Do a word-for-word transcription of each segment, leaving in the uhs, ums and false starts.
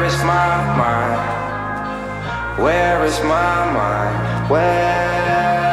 is my mind? Where is my mind? Where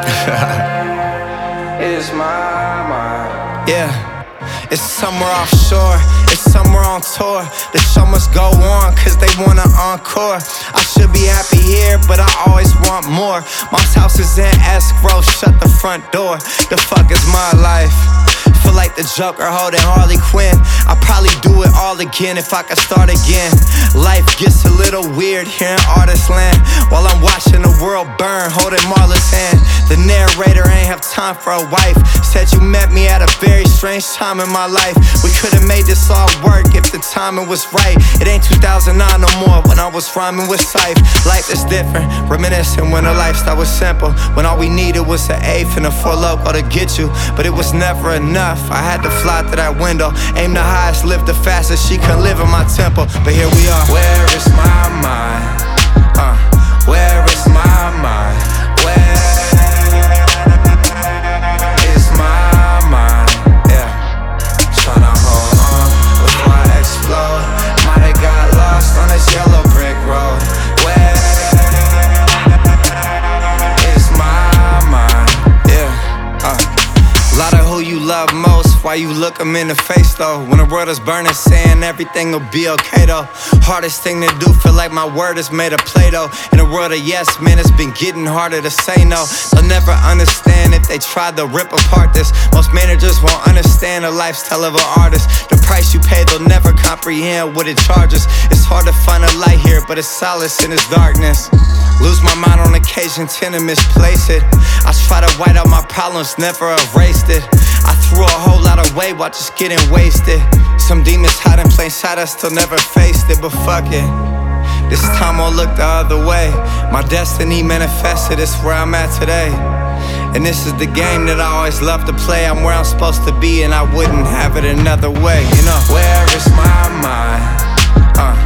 is my mind? Yeah, it's somewhere offshore, it's somewhere on tour. The show must go on, cause they want an encore. I should be happy here, but I always want more. Mom's house is in escrow, shut the front door. The fuck is my life? Feel like the Joker holding Harley Quinn. I'd probably do it all again if I could start again. Life gets a little weird here in artist land, while I'm watching the world burn, holding Marla's hand. The narrator ain't have time for a wife. Said you met me at a very strange time in my life. We could've made this all work if the timing was right. It ain't two thousand nine no more when I was rhyming with Syph. Life is different, reminiscing when the lifestyle was simple, when all we needed was an eighth and a Four Loko to get you. But it was never enough, I had to fly through that window. Aim the highest, live the fastest, she couldn't live in my temple. But here we are. Where is my mind? Uh, where is my mind? Where is my mind? Yeah, tryna hold on before I explode. Might have got lost on this yellow brick road. Where is my mind? Yeah, uh lot of who you love most, why you look them in the face though. When the world is burning, saying everything will be okay though. Hardest thing to do, feel like my word is made of Play-Doh. In a world of yes, man, it's been getting harder to say no. They'll never understand if they try to rip apart this. Most managers won't understand the lifestyle of an artist. The price you pay, they'll never comprehend what it charges. It's hard to find a light here, but it's solace in its darkness. Lose my mind on occasion, tend to misplace it. I try to white out my problems, never erased it. I threw a whole lot away while just getting wasted. Some demons hide in plain sight, I still never faced it. But fuck it, this time I'll look the other way. My destiny manifested, it's where I'm at today. And this is the game that I always love to play. I'm where I'm supposed to be and I wouldn't have it another way, you know. Where is my mind? Uh